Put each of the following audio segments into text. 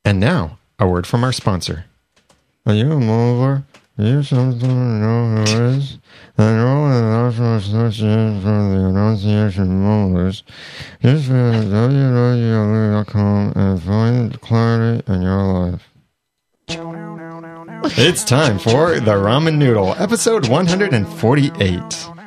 And now, a word from our sponsor. Are you a mover? Are you something to know who is? I know the National Association for the Annunciation of Molars. Just visit www.com and find clarity in your life. It's time for The Ramen Noodle, episode 148.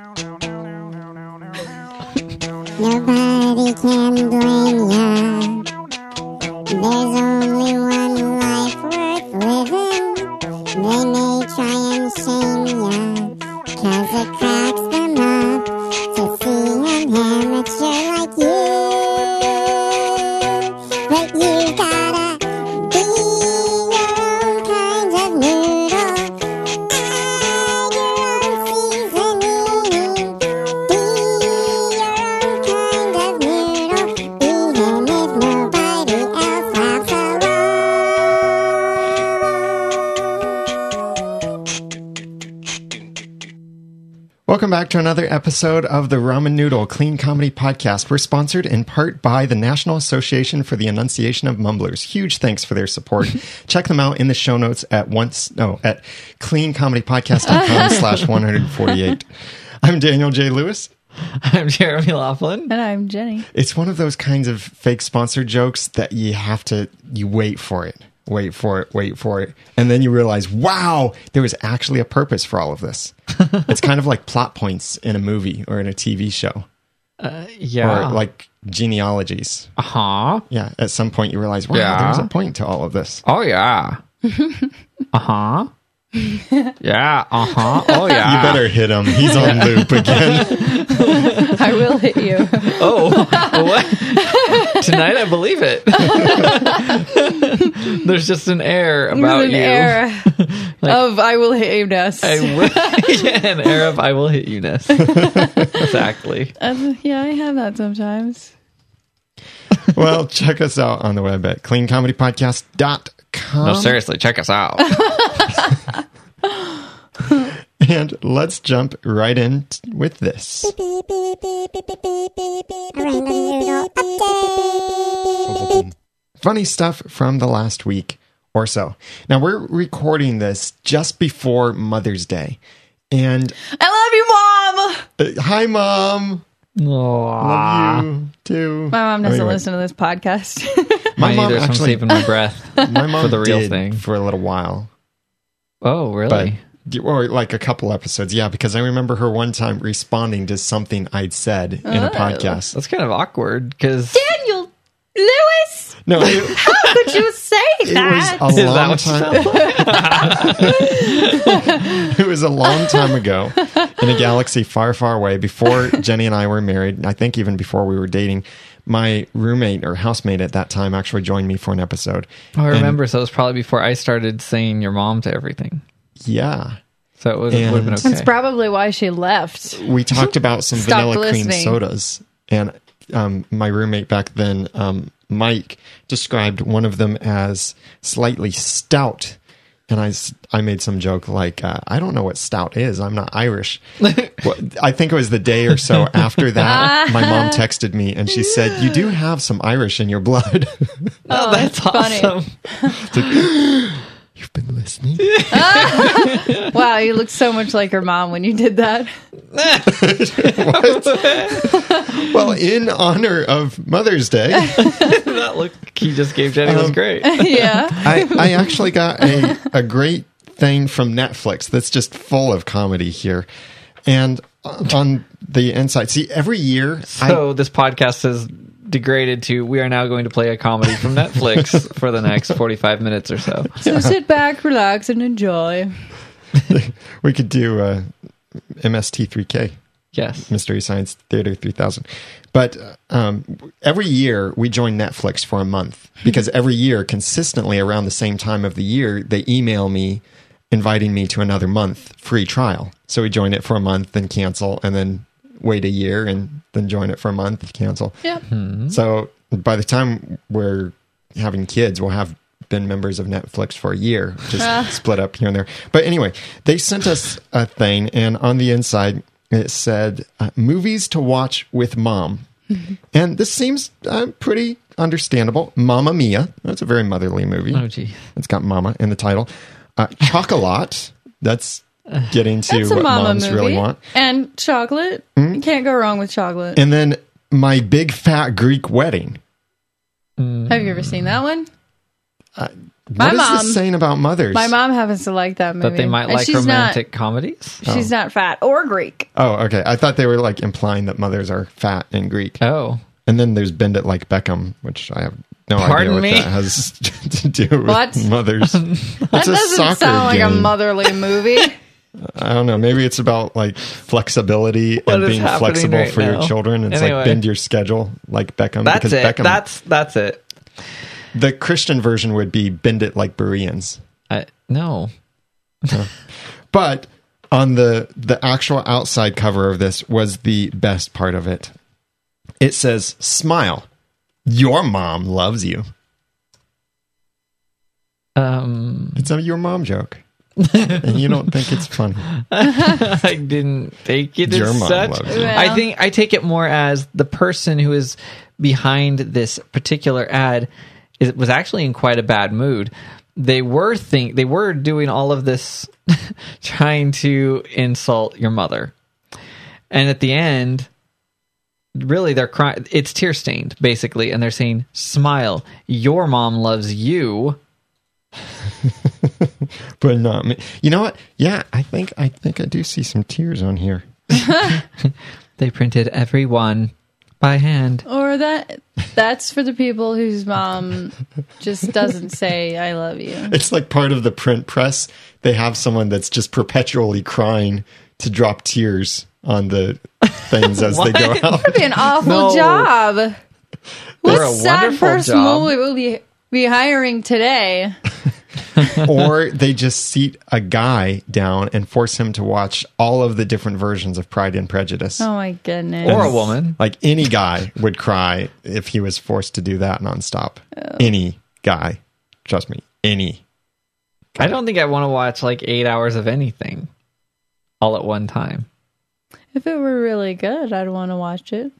Nobody can blame ya. There's only one life worth living. They may try and shame ya, 'cause it cracks them up to see an amateur like you. But you gotta be your own kind of noodle. Add your own seasoning. Be your own kind of noodle, even if nobody else laughs along. Welcome back to another episode of the Ramen Noodle Clean Comedy Podcast. We're sponsored in part by the National Association for the Annunciation of Mumblers. Huge thanks for their support. Check them out in the show notes at cleancomedy.podcast.com/148. I'm Daniel J. Lewis. I'm Jeremy Laughlin. And I'm Jenny. It's one of those kinds of fake sponsor jokes that you wait for it. Wait for it. And then you realize, wow, there was actually a purpose for all of this. It's kind of like plot points in a movie or in a TV show. Yeah. Or like genealogies. Uh-huh. Yeah. At some point you realize, wow, Yeah. there's a point to all of this. Oh, yeah. Uh-huh. Yeah. Uh-huh. Oh, yeah. You better hit him. He's on loop again. I will hit you. Oh, what? Tonight I believe it. There's just an air about There's an you. air of I will hit you ness. An air of I will hit you ness. Exactly. Yeah, I have that sometimes. Well, check us out on the web at cleancomedypodcast.com. No, seriously, check us out. And let's jump right in with this. Ramen noodle update. Funny stuff from the last week or so. Now, we're recording this just before Mother's Day. And I love you, Mom! hi, Mom. Love you, too. My mom doesn't Anyway, listen to this podcast. My Mine mom either, so I'm actually, saving my breath. my mom for the real did thing. for a little while. Oh, really? Or like a couple episodes. Yeah, because I remember her one time responding to something I'd said in a podcast. That's kind of awkward because Daniel Lewis! No, How could you say it that? was a long what time. It was a long time ago in a galaxy far, far away before Jenny and I were married. I think even before we were dating. My roommate or housemate at that time actually joined me for an episode. I remember. So it was probably before I started saying your mom to everything. Yeah. So it would have been okay. That's probably why she left. We talked about some Stopped vanilla cream listening. sodas. And my roommate back then, Mike, described one of them as slightly stout. And I made some joke like, I don't know what stout is. I'm not Irish. Well, I think it was the day or so after that, my mom texted me and she said, you do have some Irish in your blood. Oh, that's funny. awesome. It's like, you've been listening? Wow, you look so much like her mom when you did that. Well, in honor of Mother's Day, That look he just gave Jenny was great. Yeah. I actually got a great thing from Netflix that's just full of comedy here. And on the inside, see, every year, So this podcast has degraded to we are now going to play a comedy from Netflix for the next 45 minutes or so. So sit back, relax, and enjoy. we could do MST3K. Yes. Mystery Science Theater 3000. But every year we join Netflix for a month because every year, consistently around the same time of the year, they email me inviting me to another month free trial. So we join it for a month, then cancel, and then wait a year, and then join it for a month, cancel. Yep. So by the time we're having kids, we'll have been members of Netflix for a year, just split up here and there. But anyway, they sent us a thing, and on the inside, it said, movies to watch with mom. And this seems pretty understandable. Mamma Mia. That's a very motherly movie. Oh, gee. It's got mama in the title. Chocolat. That's getting to That's a what mama moms movie. really want. And chocolate. You can't go wrong with chocolate. And then My Big Fat Greek Wedding. Have you ever seen that one? What My is mom- this saying about mothers? My mom happens to like that movie. That they might And like she's romantic comedies. Not, she's not fat or Greek. Oh, okay. I thought they were like implying that mothers are fat in Greek. Oh. And then there's Bend It Like Beckham, which I have no Pardon idea what me? that has to do with What? mothers. That It's a doesn't soccer sound like a game. motherly movie. I don't know. Maybe it's about like flexibility What and is being happening flexible right for your now? children. It's Anyway. like bend your schedule like Beckham. That's because it. Beckham, That's it. the Christian version would be bend it like Bereans. No. But on the actual outside cover of this was the best part of it. It says, "Smile. Your mom loves you." It's a your mom joke. And you don't think it's funny. I didn't take it Your as mom such. loves you. Well. I take it more as the person who is behind this particular ad was actually in quite a bad mood. They were doing all of this trying to insult your mother. And at the end, really they're crying. It's tear stained basically, and they're saying, "Smile. Your mom loves you." But not me. You know what? Yeah, I think I do see some tears on here. They printed every one by hand. Or that's for the people whose mom just doesn't say I love you. It's like part of the print press. They have someone that's just perpetually crying to drop tears on the things as they go out. That'd be an awful No. job. They're What a sad wonderful person job. will we be hiring today? Or they just seat a guy down and force him to watch all of the different versions of Pride and Prejudice. Oh my goodness. Or a woman. Like any guy would cry if he was forced to do that nonstop. Any guy. Trust me. Any. I don't think I want to watch like 8 hours of anything all at one time. If it were really good, I'd want to watch it.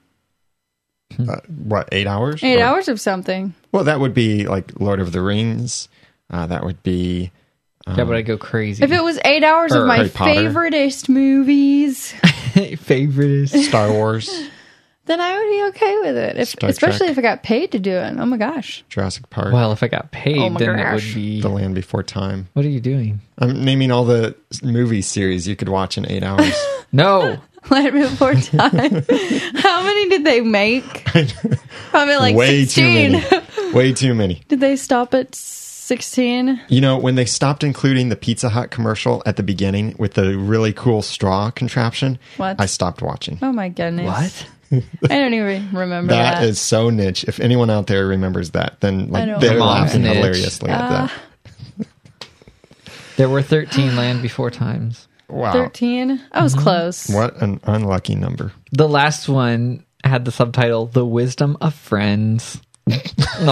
What, 8 hours? 8 Or- hours of something. Well, that would be like Lord of the Rings. That would be Yeah, but I go crazy. If it was 8 hours of Or my Harry Potter. favoriteest movies, favorite is Star Wars, then I would be okay with it. Star Especially Trek. if I got paid to do it. Oh my gosh. Jurassic Park, well, if I got paid, Oh my then it gosh. would be. The Land Before Time. What are you doing? I'm naming all the movie series you could watch in 8 hours. No, Land Before Time. How many did they make? Probably like Way 16. too many. Way too many. Did they stop at 16? You know, when they stopped including the Pizza Hut commercial at the beginning with the really cool straw contraption, What? I stopped watching. Oh my goodness. what? I don't even remember that. That is so niche. If anyone out there remembers that, then I like don't they're remember. laughing Niche. hilariously at that. There were 13 Land Before Times. Wow. 13? I was close. What an unlucky number. The last one had the subtitle "The Wisdom of Friends." Aww,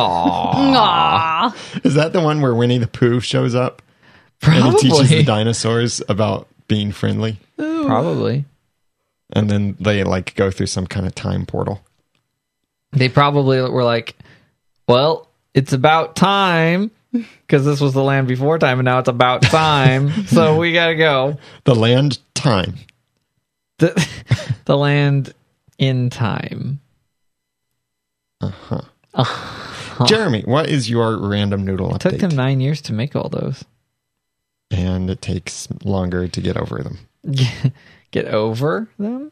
Aw. Is that the one where Winnie the Pooh shows up and he teaches the probably. dinosaurs about being friendly? Probably. And then they like go through some kind of time portal. They probably were like, "Well, it's about time." Because this was the Land Before Time, and now it's about time, so we gotta go. The land time. The land in time. Jeremy, what is your random noodle It took update? them 9 years to make all those. And it takes longer to get over them. Get over them.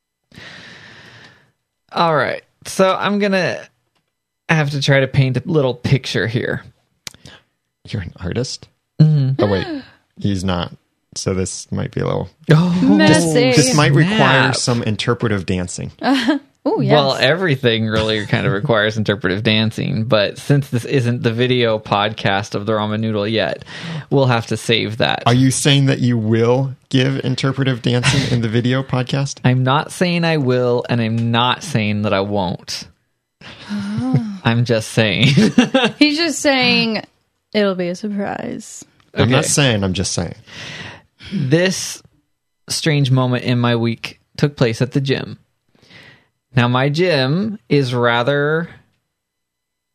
All right, so I'm gonna have to try to paint a little picture here. You're an artist? Mm-hmm. Oh, wait. He's not. So this might be a little... Oh, Messy. This might require snap. some interpretive dancing. Oh, yes. Well, everything really kind of requires interpretive dancing, but since this isn't the video podcast of the ramen noodle yet, we'll have to save that. Are you saying that you will give interpretive dancing in the video podcast? I'm not saying I will, and I'm not saying that I won't. I'm just saying. He's just saying it'll be a surprise. I'm not Okay. saying, I'm just saying. This strange moment in my week took place at the gym. Now, my gym is rather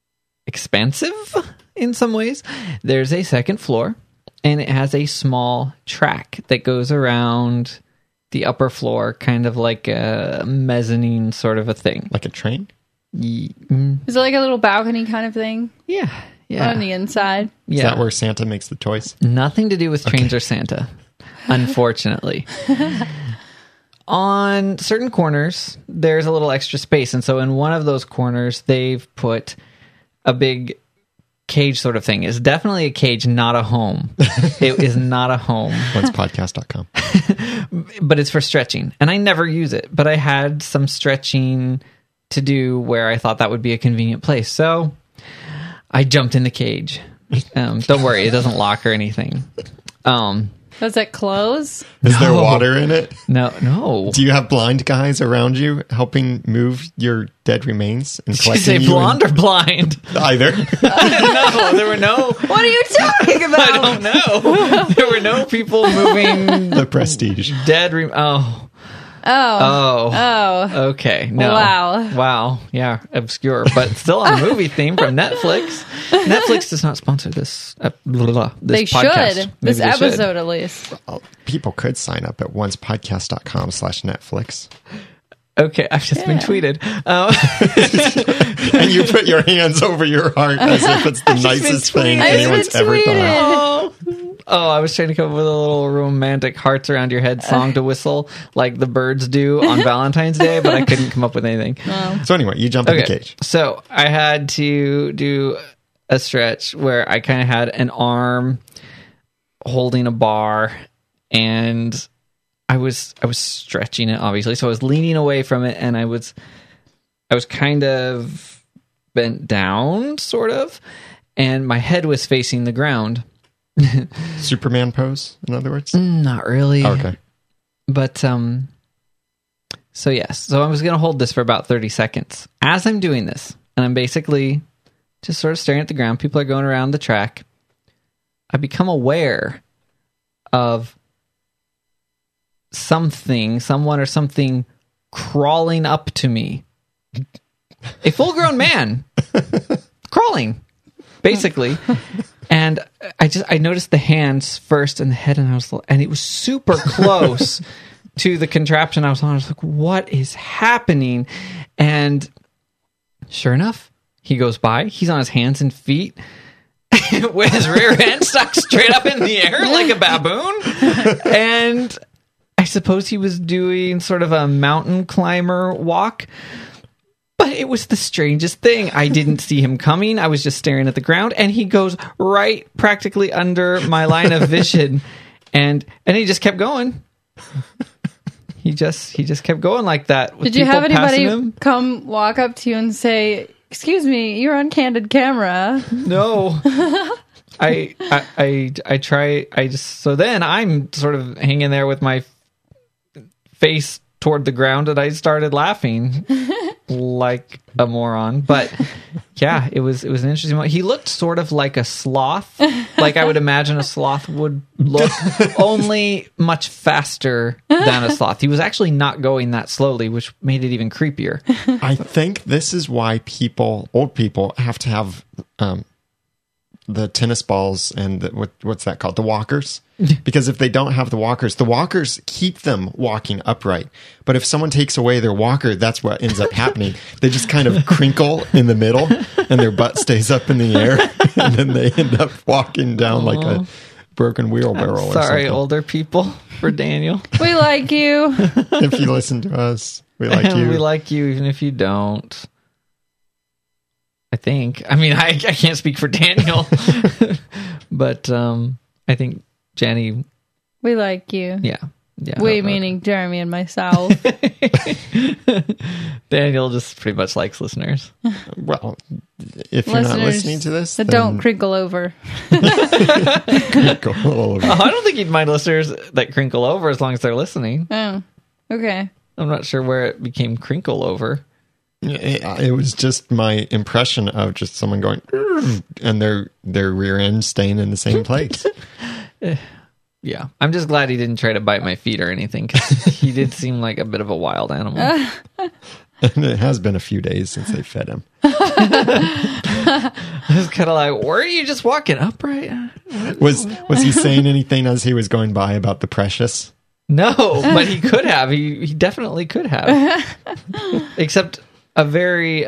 expansive in some ways. There's a second floor, and it has a small track that goes around the upper floor, kind of like a mezzanine sort of a thing. Like a train? Yeah. Is it like a little balcony kind of thing Yeah. on the inside? Is that where Santa makes the toys? Nothing to do with trains or Santa, unfortunately. On certain corners, there's a little extra space. And so in one of those corners, they've put a big cage sort of thing. It's definitely a cage, not a home. It is not a home, Podcast.com. but it's for stretching. And I never use it, but I had some stretching to do where I thought that would be a convenient place. So I jumped in the cage. Don't worry, it doesn't lock or anything. Does it close? Is there water in it? No. Do you have blind guys around you helping move your dead remains and Did you collecting say you? blonde or blind? Either. No, there were no. What are you talking about? I don't know. There were no people moving The prestige. dead. Oh. Okay. No. Wow. Yeah. Obscure, but still a movie theme from Netflix. Netflix does not sponsor this. This They podcast. should. Maybe This they should. episode, at least. Well, people could sign up at oncepodcast.com/Netflix. Okay, I've just been tweeted. And you put your hands over your heart as if it's the nicest thing tweeted. anyone's ever done. Oh, I was trying to come up with a little romantic hearts around your head song to whistle like the birds do on Valentine's Day, but I couldn't come up with anything. So anyway, you jump in the cage. So I had to do a stretch where I kind of had an arm holding a bar, and I was stretching it, obviously. So I was leaning away from it, and I was kind of bent down, sort of, and my head was facing the ground. Superman pose, in other words? Not really. Okay. But, so yes. So I was going to hold this for about 30 seconds. As I'm doing this, and I'm basically just sort of staring at the ground, people are going around the track, I become aware of someone or something crawling up to me. A full-grown man crawling, basically. And I noticed the hands first and the head, and it was super close to the contraption I was on. I was like, what is happening? And sure enough, he goes by. He's on his hands and feet with his rear end stuck straight up in the air like a baboon. And I suppose he was doing sort of a mountain climber walk. But it was the strangest thing. I didn't see him coming. I was just staring at the ground, and he goes right practically under my line of vision, and he just kept going. He just kept going like that. Did you have anybody come walk up to you and say, "Excuse me, you're on candid camera"? No. So then I'm sort of hanging there with my face toward the ground, and I started laughing like a moron. But yeah, it was an interesting moment. He looked sort of like a sloth, like I would imagine a sloth would look, only much faster than a sloth. He was actually not going that slowly, which made it even creepier. I think this is why old people have to have the tennis balls and what's that called? The walkers. Because if they don't have the walkers keep them walking upright. But if someone takes away their walker, that's what ends up happening. They just kind of crinkle in the middle, and their butt stays up in the air, and then they end up walking down like a broken wheelbarrow or something. Sorry, older people, for Daniel. We like you. If you listen to us, we like you. We like you even if you don't. I think. I mean, I can't speak for Daniel. But I think Jenny... We like you. Yeah. We meaning Jeremy and myself. Daniel just pretty much likes listeners. Well, if you're not listening to this, then don't crinkle over. Crinkle over. I don't think you'd mind listeners that crinkle over as long as they're listening. Oh, okay. I'm not sure where it became crinkle over. It was just my impression of just someone going and their rear end staying in the same place. Yeah, I'm just glad he didn't try to bite my feet or anything, because he did seem like a bit of a wild animal. And it has been a few days since they fed him. I was kind of like, were you just walking upright? Was he saying anything as he was going by about the precious? No, but he could have. He definitely could have. Except a very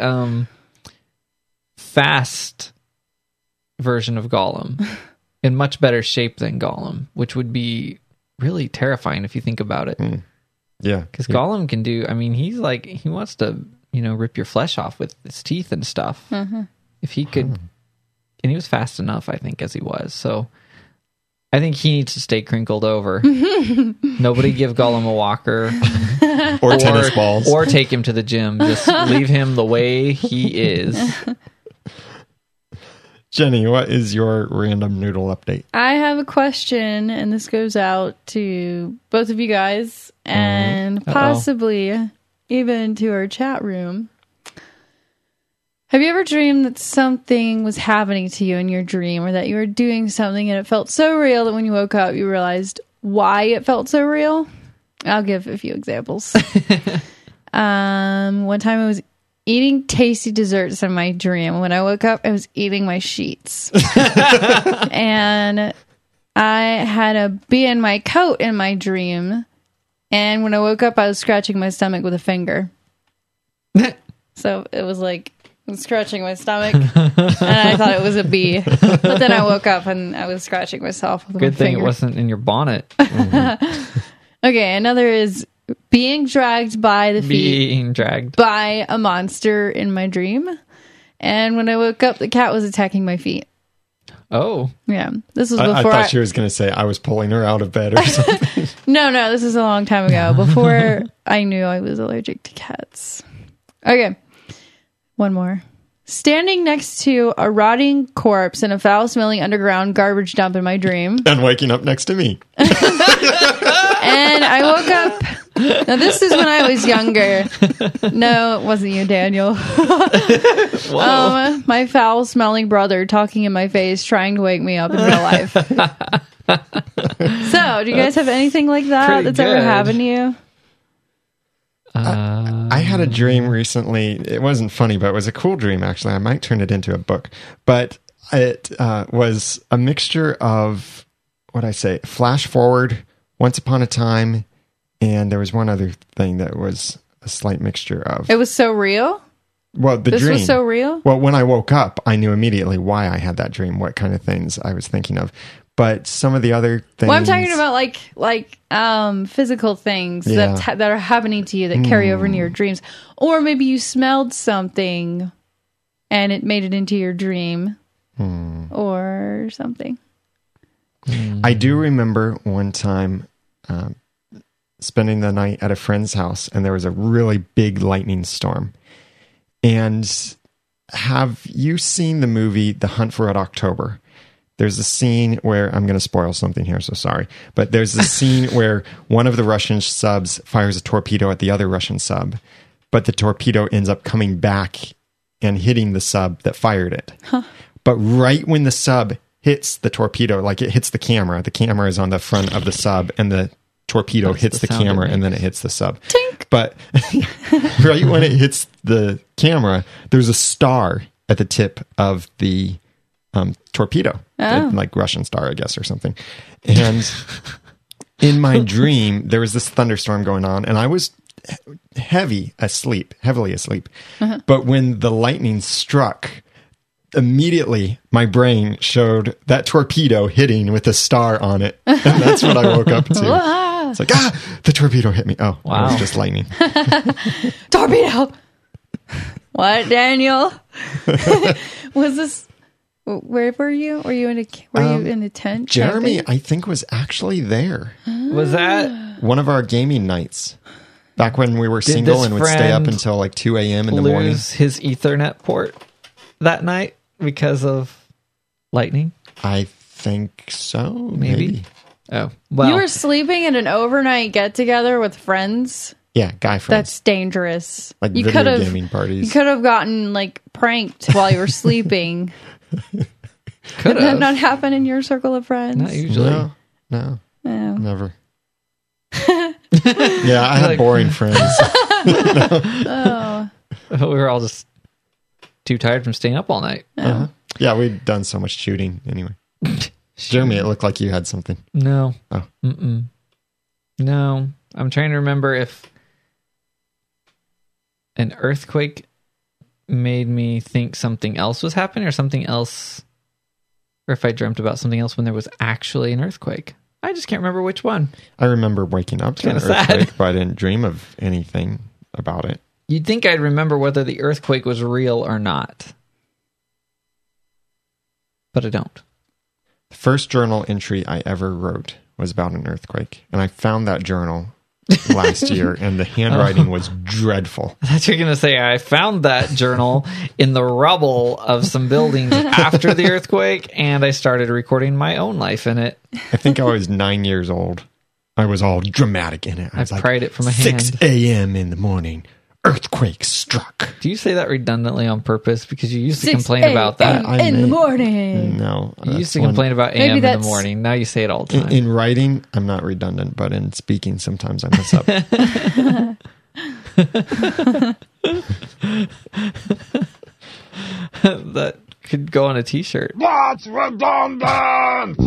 fast version of Gollum in much better shape than Gollum, which would be really terrifying if you think about it. Yeah. Because Gollum can do, I mean, he's like, he wants to, rip your flesh off with his teeth and stuff. If he could, and he was fast enough, I think, as he was. So I think he needs to stay crinkled over. Nobody give Gollum a walker. Or tennis balls. Or take him to the gym. Just leave him the way he is. Jenny, what is your random noodle update? I have a question, and this goes out to both of you guys and possibly even to our chat room. Have you ever dreamed that something was happening to you in your dream, or that you were doing something and it felt so real that when you woke up you realized why it felt so real? I'll give a few examples. One time I was eating tasty desserts in my dream. When I woke up, I was eating my sheets. And I had a bee in my coat in my dream. And when I woke up, I was scratching my stomach with a finger. So it was like I was scratching my stomach, and I thought it was a bee. But then I woke up and I was scratching myself with my finger. Good thing it wasn't in your bonnet. Okay, another is being dragged by the feet. Being dragged by a monster in my dream. And when I woke up, the cat was attacking my feet. Oh. Yeah. This was I before thought she was going to say I was pulling her out of bed or something. No, this is a long time ago. Before I knew I was allergic to cats. Okay. One more. Standing next to a rotting corpse in a foul-smelling underground garbage dump in my dream. And waking up next to me. And I woke up. Now, this is when I was younger. No, it wasn't you, Daniel. My foul-smelling brother talking in my face, trying to wake me up in real life. So, do you guys have anything like that that's ever happened to you? I had a dream recently. It wasn't funny, but it was a cool dream, actually. I might turn it into a book. But it was a mixture of, flash forward, once upon a time, and there was one other thing that was a slight mixture of. It was so real? Well, this dream. Was so real? Well, when I woke up, I knew immediately why I had that dream, what kind of things I was thinking of. But some of the other things... Well, I'm talking about like physical things that are happening to you that carry over into your dreams. Or maybe you smelled something and it made it into your dream. Or something. I do remember one time spending the night at a friend's house, and there was a really big lightning storm. And have you seen the movie The Hunt for Red October? There's a scene where, I'm going to spoil something here, so sorry. But there's a scene where one of the Russian subs fires a torpedo at the other Russian sub, but the torpedo ends up coming back and hitting the sub that fired it. Huh. But right when the sub hits the torpedo, like it hits the camera is on the front of the sub, and the torpedo hits the camera, and then it hits the sub. Tink! But right when it hits the camera, there's a star at the tip of the torpedo, like Russian star, I guess, or something. And in my dream, there was this thunderstorm going on, and I was heavily asleep. Uh-huh. But when the lightning struck, immediately my brain showed that torpedo hitting with a star on it, and that's what I woke up to. It's like, the torpedo hit me. Oh, wow. It was just lightning. Torpedo! What, Daniel? Was this... Where were you? Were you in the tent? Jeremy, I think, was actually there. Was that one of our gaming nights? Back when we were single and would stay up until like 2 a.m. in the morning. Lose his Ethernet port that night because of lightning? I think so. Maybe. Oh, well. You were sleeping at an overnight get-together with friends? Yeah, guy friends. That's dangerous. Like video gaming parties. You could have gotten like pranked while you were sleeping. Could Did that not happen in your circle of friends? Not usually. No. Never. Yeah, I had boring friends. We were all just too tired from staying up all night. Uh-huh. Yeah, we'd done so much shooting anyway. Jeremy, it looked like you had something. No. Oh. Mm-mm. No. I'm trying to remember if an earthquake made me think something else was happening or something else, or if I dreamt about something else when there was actually an earthquake. I just can't remember which one. I remember waking up to an Kinda earthquake, sad. but I didn't dream of anything about it. You'd think I'd remember whether the earthquake was real or not. But I don't. The first journal entry I ever wrote was about an earthquake. And I found that journal last year, and the handwriting was dreadful. I thought you were going to say, I found that journal in the rubble of some buildings after the earthquake, and I started recording my own life in it. I think I was 9 years old. I was all dramatic in it. I was pried it from a 6 hand. a.m. in the morning, earthquake struck. Do you say that redundantly on purpose? Because you used to 6 complain about that. I in the may- morning. No. You used that's to one- complain about Maybe AM in the that's- morning. Now you say it all the time. In writing, I'm not redundant, but in speaking, sometimes I mess up. That could go on a t-shirt. That's redundant!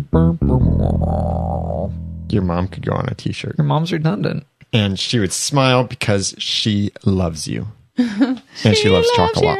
Your mom could go on a t-shirt. Your mom's redundant. And she would smile because she loves you. And she loves chocolate.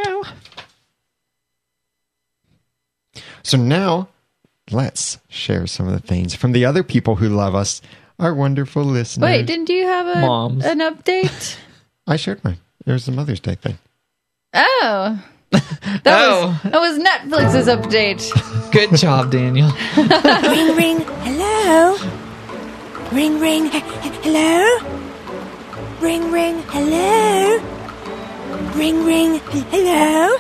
So now, let's share some of the things from the other people who love us, our wonderful listeners. Wait, didn't you have Moms. an update? I shared mine. It was the Mother's Day thing. Oh. That was Netflix's update. Good job, Daniel. Ring, ring, hello? Ring, ring, hello? Ring, ring, hello? Ring, ring, hello?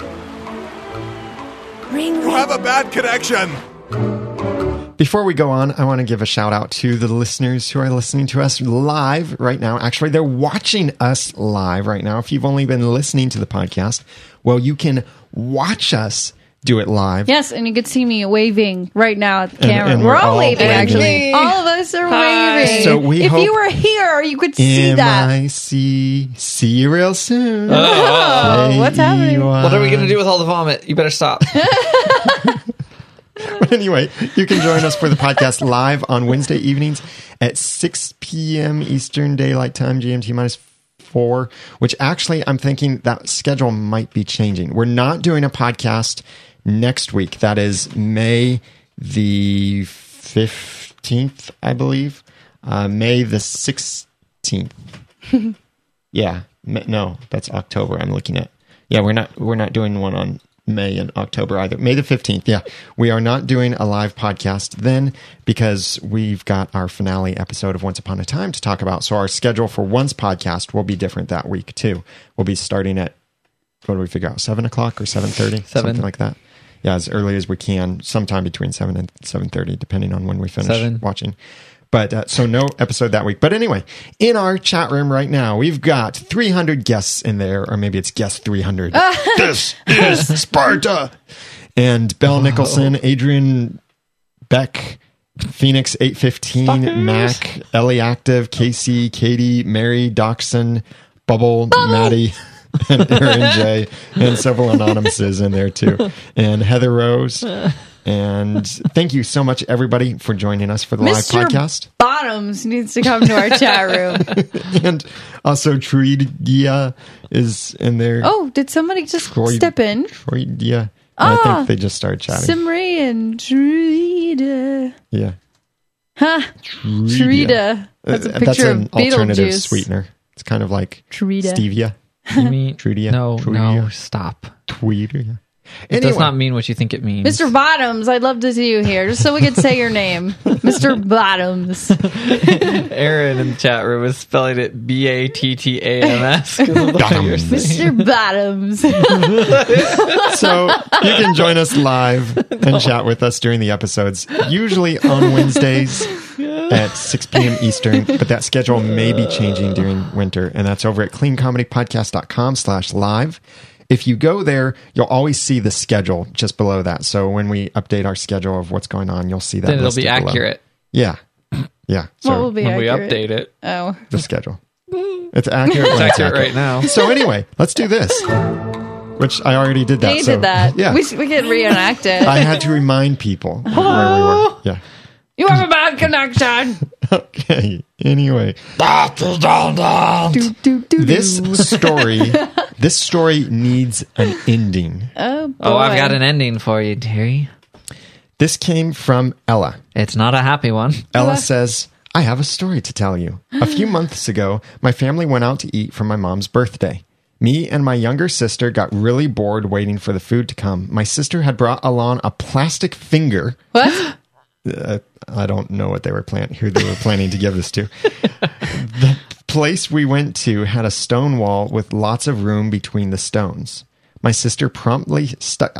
Ring, You ring. have a bad connection! Before we go on, I want to give a shout out to the listeners who are listening to us live right now. Actually, they're watching us live right now. If you've only been listening to the podcast, well, you can watch us do it live. Yes, and you could see me waving right now at the camera. and we're we're all all waving, waving. actually. All of us are waving. So we if hope- you were here, you could see that. MIC. See you real soon. Oh, what's happening? What are we going to do with all the vomit? You better stop. But anyway, you can join us for the podcast live on Wednesday evenings at 6 p.m. Eastern Daylight Time, GMT minus 4, which actually I'm thinking that schedule might be changing. We're not doing a podcast next week. That is May the 15th, I believe. May the 16th. Yeah. No, that's October I'm looking at. Yeah, we're not doing one on May and October either. May the 15th. Yeah. We are not doing a live podcast then because we've got our finale episode of Once Upon a Time to talk about. So our schedule for one's podcast will be different that week too. We'll be starting at, what do we figure out? 7 o'clock or 7:30? Something like that. Yeah. As early as we can, sometime between 7 and 7:30, depending on when we finish 7. watching. But so no episode that week. But anyway, in our chat room right now, we've got 300 guests in there, or maybe it's guest 300. This is Sparta. And Belle Nicholson, Adrian Beck, Phoenix 815, Mac, Ellie Active, Casey, Katie, Mary, Doxson, Bubble, Maddie, and Aaron J, and several anonymouses in there too. And Heather Rose. And thank you so much, everybody, for joining us for the live Mr. podcast. Bottoms needs to come to our chat room. And also, Truidia is in there. Oh, did somebody just step in? Truidia. I think they just started chatting. Simri and Drita. Yeah. Huh. Drita. That's a picture an of alternative Beetlejuice. sweetener. It's kind of like Drita. stevia. You mean Trudia. No, Trudia. stop. Tweeter. It does not mean what you think it means. Mr. Bottoms, I'd love to see you here, just so we could say your name. Mr. Bottoms. Aaron in the chat room was spelling it Battams. Mr. Bottoms. So you can join us live and chat with us during the episodes, usually on Wednesdays at 6 p.m. Eastern, but that schedule may be changing during winter, and that's over at cleancomedypodcast.com/live. If you go there, you'll always see the schedule just below that. So when we update our schedule of what's going on, you'll see that. Then it'll listed be below. accurate Yeah. Yeah. So What will be when accurate? we update it. Oh. the schedule. It's accurate. It's when accurate right now. So anyway, let's do this. which I already did that. You so, did that. Yeah. We could reenact it. I had to remind people where we were. Yeah. You have a bad connection. Okay. Anyway, this story needs an ending. Oh, boy. Oh, I've got an ending for you, Terry. This came from Ella. It's not a happy one. Ella says, I have a story to tell you. A few months ago, my family went out to eat for my mom's birthday. Me and my younger sister got really bored waiting for the food to come. My sister had brought along a plastic finger. What? I don't know what who they were planning to give this to. The place we went to had a stone wall with lots of room between the stones. My sister promptly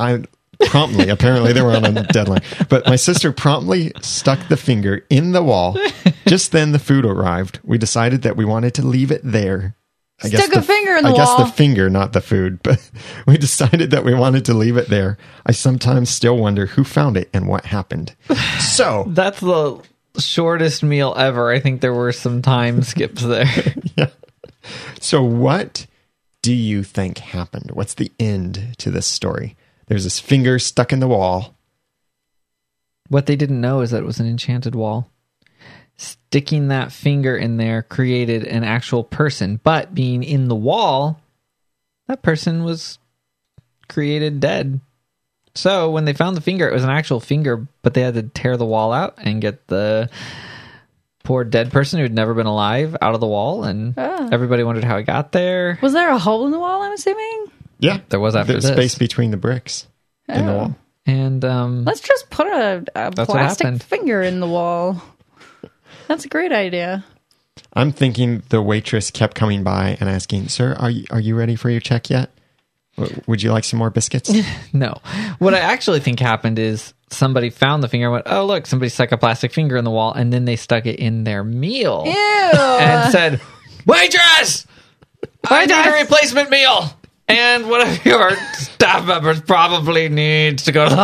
apparently they were on a deadline, but my sister promptly stuck the finger in the wall. Just then the food arrived. We decided that we wanted to leave it there. Stuck a finger in the wall. I wall. guess the finger, not the food, but we decided that we wanted to leave it there. I sometimes still wonder who found it and what happened. So That's the shortest meal ever. I think there were some time skips there. yeah. So what do you think happened? What's the end to this story? There's this finger stuck in the wall. What they didn't know is that it was an enchanted wall. Sticking that finger in there created an actual person, but being in the wall, that person was created dead. So when they found the finger, it was an actual finger, but they had to tear the wall out and get the poor dead person who'd never been alive out of the wall, and everybody wondered how he got there. Was there a hole in the wall, I'm assuming? Yeah. There was after the this. space between the bricks in the wall. And Let's just put a what plastic happened. finger in the wall. That's a great idea. I'm thinking the waitress kept coming by and asking, "Sir, are you ready for your check yet? Would you like some more biscuits?" no. What I actually think happened is somebody found the finger and went, oh, look, somebody stuck a plastic finger in the wall, and then they stuck it in their meal. Ew. And said, waitress, I need a replacement meal. And one of your staff members probably needs to go to the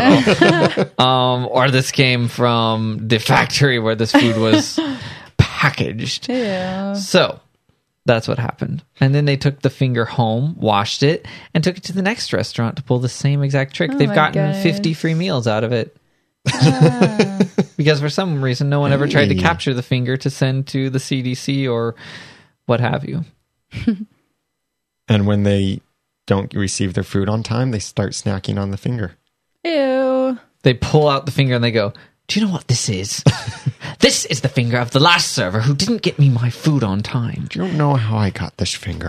hospital. Or this came from the factory where this food was packaged. Yeah. So that's what happened. And then they took the finger home, washed it, and took it to the next restaurant to pull the same exact trick. They've my gotten gosh. 50 free meals out of it. Because for some reason, no one ever tried to Hey. capture the finger to send to the CDC or what have you. And when they don't receive their food on time, they start snacking on the finger. Ew. They pull out the finger and they go, do you know what this is? This is the finger of the last server who didn't get me my food on time. You don't know how I got this finger.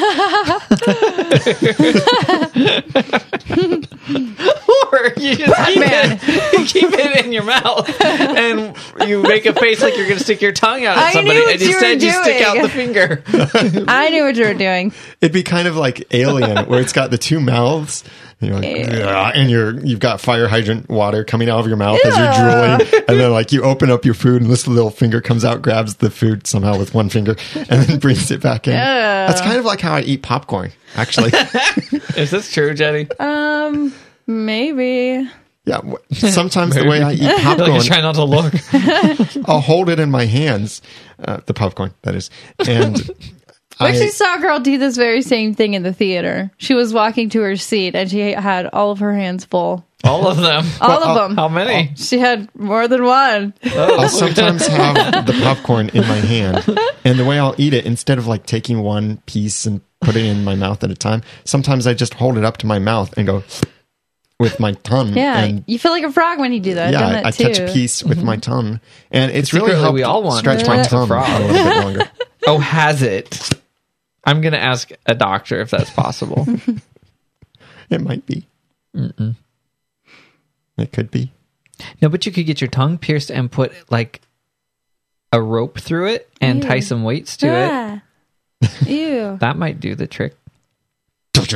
Or you just keep it in your mouth and you make a face like you're going to stick your tongue out at I somebody, knew what and you were instead you stick out doing. the finger. I knew what you were doing. It'd be kind of like Alien, where it's got the two mouths. And you're like, "Ugh," and you've got fire hydrant water coming out of your mouth as you're drooling, and then like you open up your food, and this little finger comes out, grabs the food somehow with one finger, and then brings it back in. That's kind of like how I eat popcorn, actually. Is this true, Jenny? Maybe. Yeah, sometimes the way I eat Like popcorn, try not to look. I'll hold it in my hands, the popcorn that is, and We actually saw a girl do this very same thing in the theater. She was walking to her seat and she had all of her hands full. All of them. All of them. How many? She had more than one. I'll sometimes have the popcorn in my hand, and the way I'll eat it, instead of like taking one piece and putting it in my mouth at a time, sometimes I just hold it up to my mouth and go with my tongue. Yeah, and you feel like a frog when you do that. I've done yeah, that I too. touch a piece with my tongue, and it's really Secretly, helped we all want stretch to my touch a tongue frog. a little bit longer. Oh, has it? I'm going to ask a doctor if that's possible. It might be. It could be. No, but you could get your tongue pierced and put like a rope through it and tie some weights to it. Ah. Ew. That might do the trick if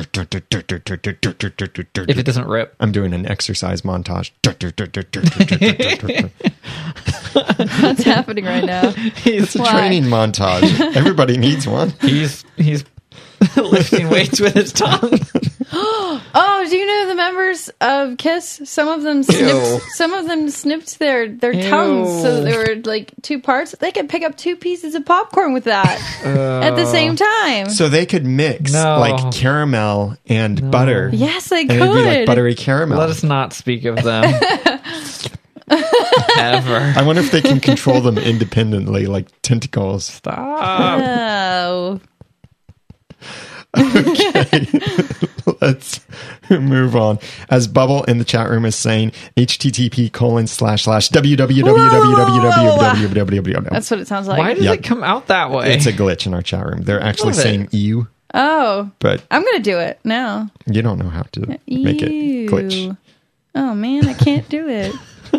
it doesn't rip. I'm doing an exercise montage. What's happening right now? He's Why? Training montage. Everybody needs one. he's lifting weights with his tongue. Oh, Oh, do you know the members of Kiss? Some of them snipped their tongues, so they were like two parts. They could pick up 2 pieces of popcorn with that at the same time. So they could mix like caramel and butter. Yes, they And could. it'd be like buttery caramel. Let us not speak of them. Ever. I wonder if they can control them independently, like tentacles. Stop. Oh. Okay, let's move on. As Bubble in the chat room is saying, http://www. That's what it sounds like. Why does Yep. it come out that way? It's a glitch in our chat room. They're actually Love it. saying "ew," Oh, but I'm going to do it now. you don't know how to make it glitch. Oh, man, I can't do it.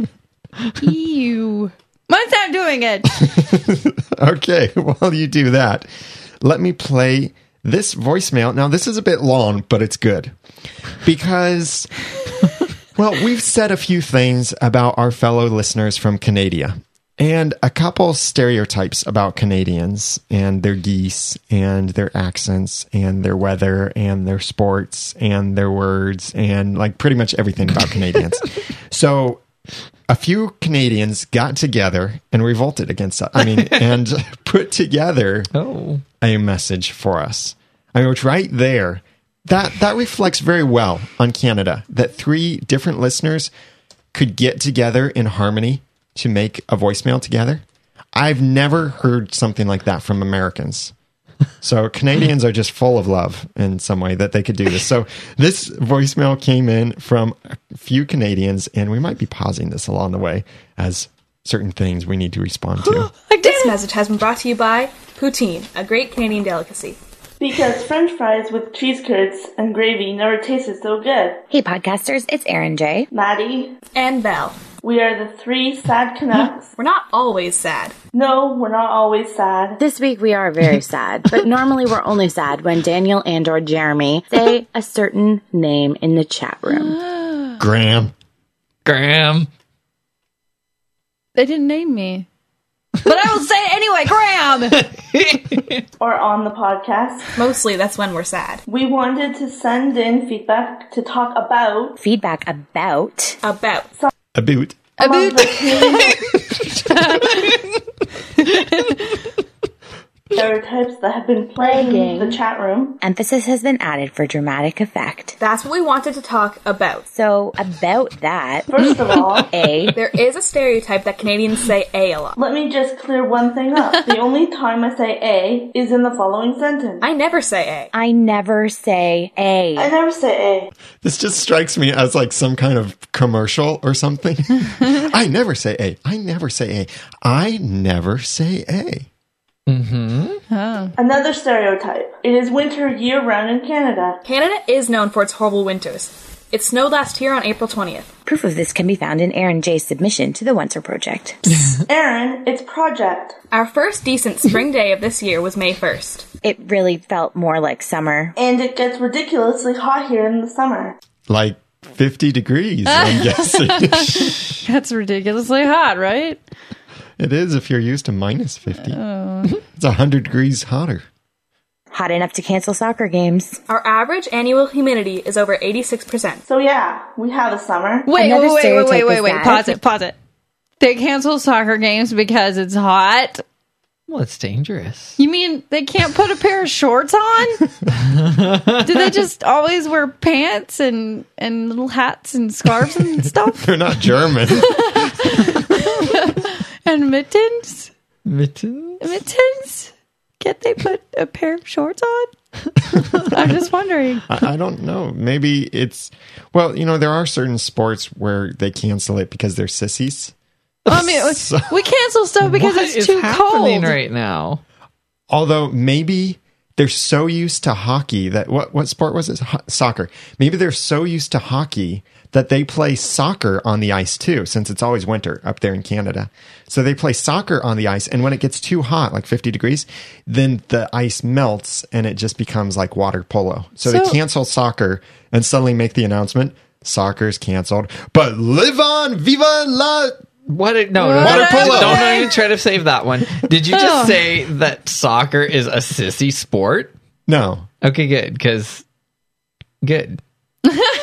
Ew. Mine's not doing it. Okay, while you do that, let me play this voicemail. Now, this is a bit long, but it's good because, well, we've said a few things about our fellow listeners from Canada and a couple stereotypes about Canadians and their geese and their accents and their weather and their sports and their words and like pretty much everything about Canadians. So a few Canadians got together and revolted against us. And put together a message for us. Which right there, that reflects very well on Canada, that 3 different listeners could get together in harmony to make a voicemail together. I've never heard something like that from Americans. So Canadians are just full of love in some way that they could do this. So this voicemail came in from a few Canadians, and we might be pausing this along the way as certain things we need to respond to. This message has been brought to you by poutine, a great Canadian delicacy. Because French fries with cheese curds and gravy never tasted so good. Hey podcasters, it's Erin J. Maddie. And Belle. We are the 3 sad Canucks. We're not always sad. No, we're not always sad. This week we are very sad, but normally we're only sad when Daniel and or Jeremy say a certain name in the chat room. Graham. They didn't name me. But I will say it anyway, Graham! Or on the podcast. Mostly that's when we're sad. We wanted to send in feedback to talk about... Feedback about... A boot. Stereotypes that have been plaguing the chat room. Emphasis has been added for dramatic effect. That's what we wanted to talk about. So, about that... First of all... There is a stereotype that Canadians say a lot. Let me just clear one thing up. The only time I say a is in the following sentence. I never say a. I never say a. I never say a. This just strikes me as like some kind of commercial or something. I never say a. I never say a. I never say a. Another stereotype. It is winter year-round in Canada. Canada is known for its horrible winters. It snowed last year on April 20th. Proof of this can be found in Erin J's submission to the Oncer Project. Erin, it's project. Our first decent spring day of this year was May 1st. It really felt more like summer. And it gets ridiculously hot here in the summer. Like 50 degrees, I'm guessing. That's ridiculously hot, right? It is if you're used to minus 50. It's 100 degrees hotter. Hot enough to cancel soccer games. Our average annual humidity is over 86%. So yeah, we have a summer. Wait. Pause Pause it. They cancel soccer games because it's hot? Well, it's dangerous. You mean they can't put a pair of shorts on? Do they just always wear pants and little hats and scarves and stuff? They're not German. And mittens? Mittens? Can't they put a pair of shorts on? I'm just wondering. I don't know. Maybe it's... Well, there are certain sports where they cancel it because they're sissies. I mean, we cancel stuff because What it's is too happening cold. right now? Although maybe they're so used to hockey that... What sport was it? Soccer. Maybe they're so used to hockey that they play soccer on the ice too, since it's always winter up there in Canada. So they play soccer on the ice, and when it gets too hot, like 50 degrees, then the ice melts and it just becomes like water polo. So they cancel soccer and suddenly make the announcement, soccer's canceled, but live on, viva la... What? No, Water polo. Don't even try to save that one. Did you just say that soccer is a sissy sport? No. Okay, good, because... Good.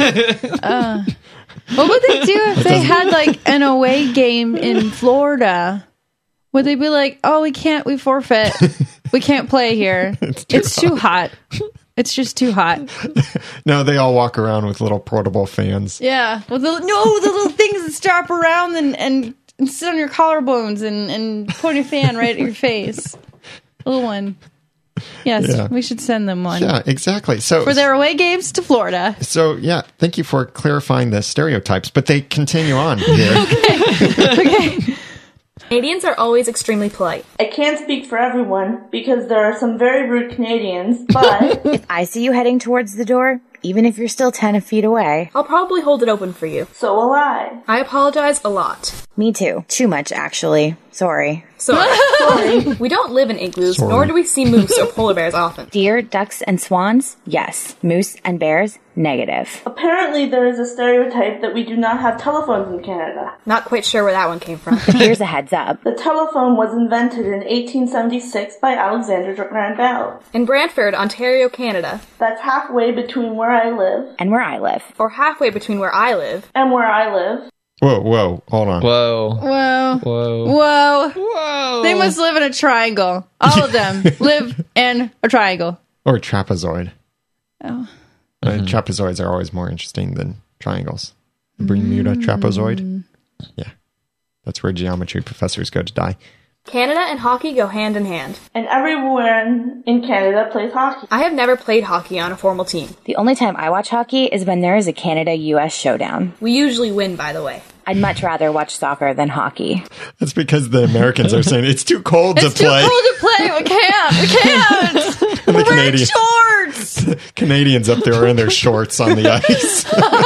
What would they do if they had like an away game in Florida? Would they be like, "Oh, we forfeit. We can't play here. It's too hot. It's just too hot." No, they all walk around with little portable fans. Yeah. Well, the little things that strap around and sit on your collarbones and point a fan right at your face. Little one. Yes, Yeah. we should send them one. Yeah, exactly. So For their away games to Florida. So yeah, thank you for clarifying the stereotypes, but they continue on here. Okay. Canadians are always extremely polite. I can't speak for everyone because there are some very rude Canadians, but If I see you heading towards the door, even if you're still 10 feet away. I'll probably hold it open for you. so will I. I apologize a lot. Me too. Too much, actually. Sorry. Sorry. We don't live in igloos, nor do we see moose or polar bears often. Deer, ducks, and swans? Yes. Moose and bears? Negative. Apparently, there is a stereotype that we do not have telephones in Canada. Not quite sure where that one came from. Here's a heads up. The telephone was invented in 1876 by Alexander Graham Bell. In Brantford, Ontario, Canada, That's halfway between where I live And where I live. or halfway between where I live. and where I live. Whoa, hold on. Whoa. Whoa. Whoa. Whoa. They must live in a triangle. All of them live in a triangle. Or trapezoid. Oh. Trapezoids are always more interesting than triangles. Bermuda trapezoid. Yeah. That's where geometry professors go to die. Canada and hockey go hand in hand. And everyone in Canada plays hockey. I have never played hockey on a formal team. The only time I watch hockey is when there is a Canada-US showdown. We usually win, by the way. I'd much rather watch soccer than hockey. That's because the Americans are saying it's too cold It's to play. too cold to play. We can't. And the We're wearing Canadian- shorts. Canadians up there are in their shorts on the ice.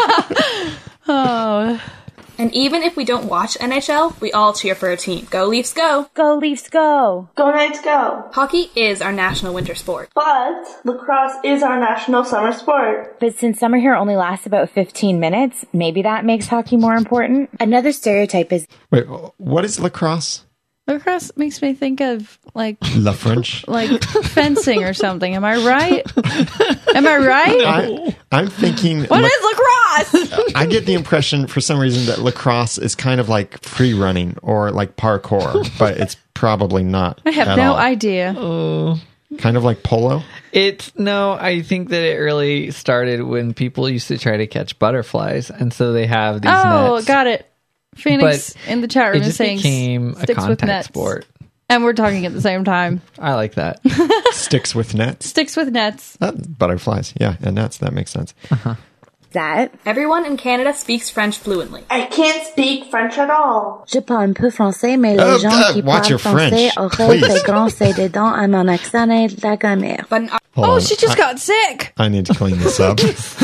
Oh. And even if we don't watch NHL, we all cheer for a team. Go Leafs, go! Go Leafs, go! Go Knights, go! Hockey is our national winter sport. But lacrosse is our national summer sport. But since summer here only lasts about 15 minutes, maybe that makes hockey more important. Another stereotype is Wait, what is lacrosse? Lacrosse makes me think of like La French. fencing or something. Am I right? Am I right? I'm thinking. What is lacrosse? I get the impression for some reason that lacrosse is kind of like free running or like parkour, but it's probably not. I have at no all. idea. Oh. Kind of like polo. I think that it really started when people used to try to catch butterflies, and so they have these Oh, nets. got it. Phoenix But in the chat room It is just saying became a sticks with contact nets. sport. And we're talking at the same time. I like that. Sticks with nets. Sticks with nets. Butterflies. Yeah, and nets. That makes sense. that. Everyone in Canada speaks French fluently. I can't speak French at all. Je parle un peu français, mais les gens qui watch parlent your français French, auraient please. des grands des dents à mon accent et de la grammaire. But in our- Hold Oh, on. she just got sick. I need to clean this up.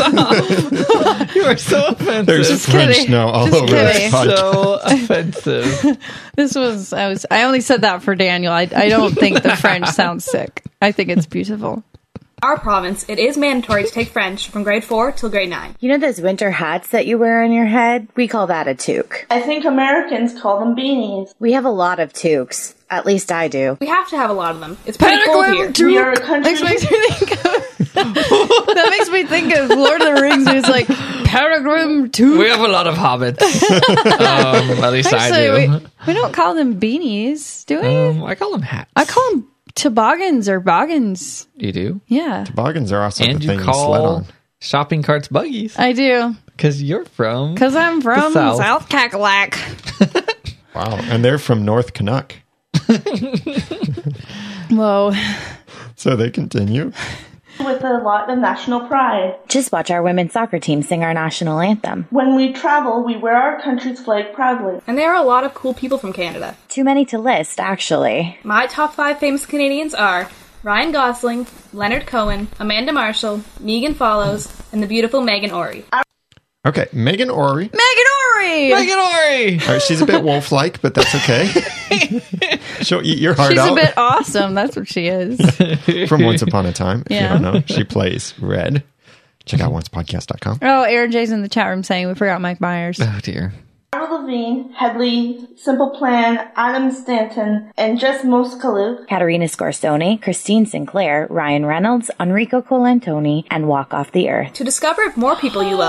You are so offensive. There's Just French kidding. now all Just over kidding. this podcast. so offensive. This was I only said that for Daniel. I don't think the French sounds sick. I think it's beautiful. our province, it is mandatory to take French from grade 4 till grade 9. You know those winter hats that you wear on your head? We call that a toque. I think Americans call them beanies. We have a lot of toques. At least I do. We have to have a lot of them. It's pretty cold here. We are a country. Makes me think of that makes me think of Lord of the Rings. Where it's like Peregrine Toque. We have a lot of hobbits. At least I Actually, do. we don't call them beanies, do we? I call them hats. I call them toboggans or boggins. You do? Yeah, Toboggans are also And the you thing you sled call on. shopping carts buggies. I do. Because you're from... Because I'm from South. South Cackalack. Wow. And they're from North Canuck. Whoa. So they continue. With a lot of national pride. Just watch our women's soccer team sing our national anthem. When we travel, we wear our country's flag proudly. And there are a lot of cool people from Canada. Too many to list, actually. My top 5 famous Canadians are Ryan Gosling, Leonard Cohen, Amanda Marshall, Megan Follows, and the beautiful Megan Ory. Okay. Megan Ory. Megan Ory! Megan Ory! All right, she's a bit wolf-like, but that's okay. She'll eat your heart She's out. a bit awesome. That's what she is. From Once Upon a Time. If Yeah. you don't know, she plays Red. Check out oncepodcast.com. Oh, Aaron J's in the chat room saying we forgot Mike Myers. Oh, dear. Cara Levine, Headley, Simple Plan, Adam Stanton, and Jess Moskalu. Katerina Scorsone, Christine Sinclair, Ryan Reynolds, Enrico Colantoni, and Walk Off the Earth. To discover more people you love,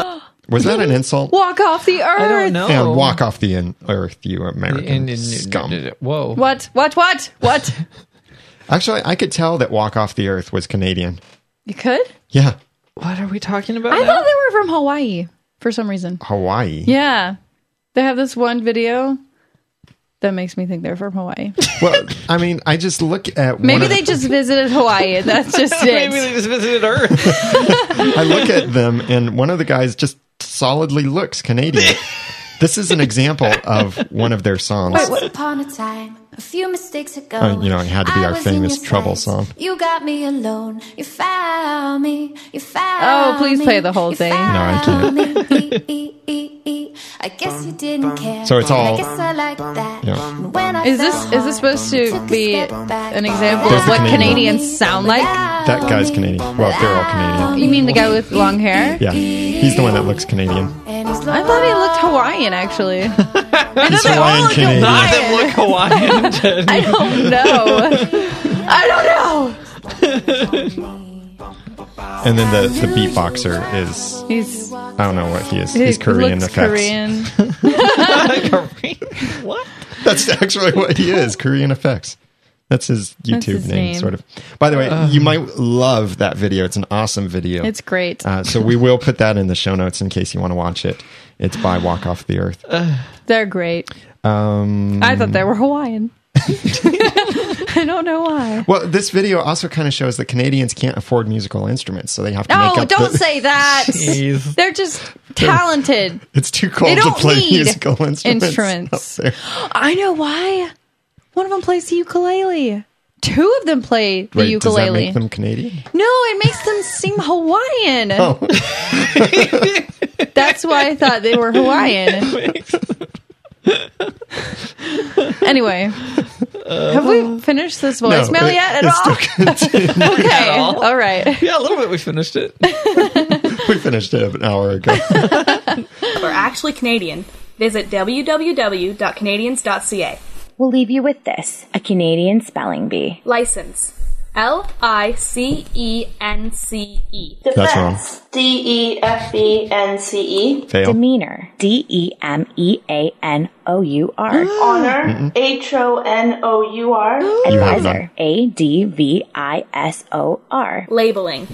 Was that an insult? Walk off the earth. I don't know. And walk off the earth, you American scum. Whoa. What? Actually, I could tell that walk off the earth was Canadian. You could? Yeah. What are we talking about I now? thought they were from Hawaii for some reason. Hawaii. Yeah. They have this one video that makes me think they're from Hawaii. Well, I mean, I just look at Maybe they just visited Hawaii and that's just it. Maybe they just visited Earth. I look at them and one of the guys just solidly looks Canadian. This is an example of one of their songs. Once upon a time, a few mistakes ago, it had to be I our was in famous your Trouble sights. song. You got me alone. You found me. You found Oh, please me. play the whole You thing. No, I found can't. me. I guess you didn't care. So it's all- I guess I like that. Yeah. And when I Is felt this supposed to took a be step back. an example There's of the what Canadian. Canadians sound like? That guy's Canadian. Well, they're all Canadian. You mean the guy with long hair? Yeah. He's the one that looks Canadian. I thought he looked Hawaiian, actually. I thought He's they all Hawaiian look Canadian. Them look Hawaiian. Jen. I don't know. I don't know. And then the beatboxer is, He's I don't know what he is. he He's Korean looks effects. Korean. What? That's actually what he is, Korean effects. That's his YouTube his name, name. sort of. By the way, you might love that video. It's an awesome video. It's great. So we will put that in the show notes in case you want to watch it. It's by Walk Off the Earth. They're great. I thought they were Hawaiian. I don't know why. Well, this video also kind of shows that Canadians can't afford musical instruments, so they have to make No, up. don't say that. Jeez. They're just talented. It's too They cold to don't play need musical instruments. out there. I know why. One of them plays the ukulele. Two of them play the Wait, ukulele. does that make them Canadian? No, it makes them sing Hawaiian. Oh, That's why I thought they were Hawaiian. Anyway, have we finished this voicemail yet at all? Okay, all. all right. Yeah, a little bit. We finished it. we finished it an hour ago. We're actually Canadian. Visit www.canadians.ca. We'll leave you with this, a Canadian spelling bee. License. L-I-C-E-N-C-E. That's wrong. Defense. D-E-F-E-N-C-E. Fail. Demeanor, D-E-M-E-A-N-O-U-R. Honor. H-O-N-O-U-R. You have Advisor, A-D-V-I-S-O-R. Labeling.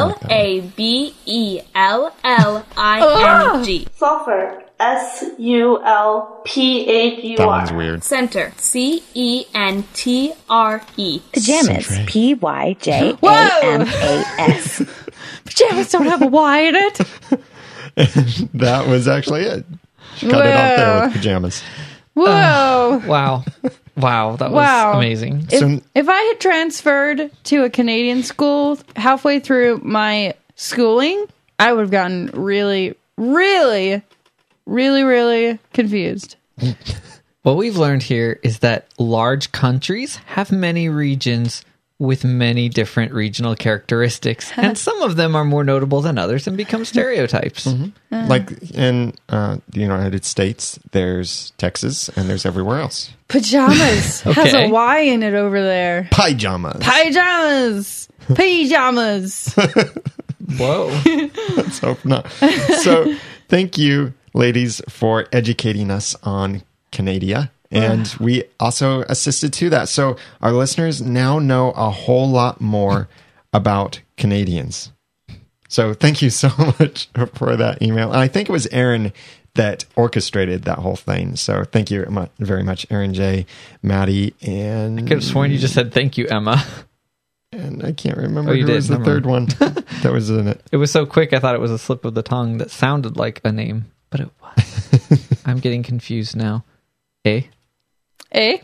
L-A-B-E-L-L-I-N-G. Sulfur. S-U-L-P-H-U-R. That one's weird. Center. C-E-N-T-R-E. Pajamas, Centre. P-Y-J-A-M-A-S. Pajamas don't have a Y in it. That was actually it. She cut it off there with pajamas. Whoa. Wow. Wow. That was Wow. amazing. If I had transferred to a Canadian school halfway through my schooling, I would have gotten really, really, really, really confused. What we've learned here is that large countries have many regions with many different regional characteristics, and some of them are more notable than others and become stereotypes. Like in the United States, there's Texas and there's everywhere else. Pajamas has Okay. a Y in it over there. Pajamas. Pajamas. Pajamas. Whoa. Let's hope not. So thank you, ladies, for educating us on Canada. And we also assisted to that. So our listeners now know a whole lot more about Canadians. So thank you so much for that email. And I think it was Aaron that orchestrated that whole thing. So thank you very much, Aaron J., Maddie, and... I could have sworn you just said thank you, Emma. And I can't remember you who did. was the Never third one that was in it. It was so quick, I thought it was a slip of the tongue that sounded like a name, but it was. I'm getting confused now. Eh?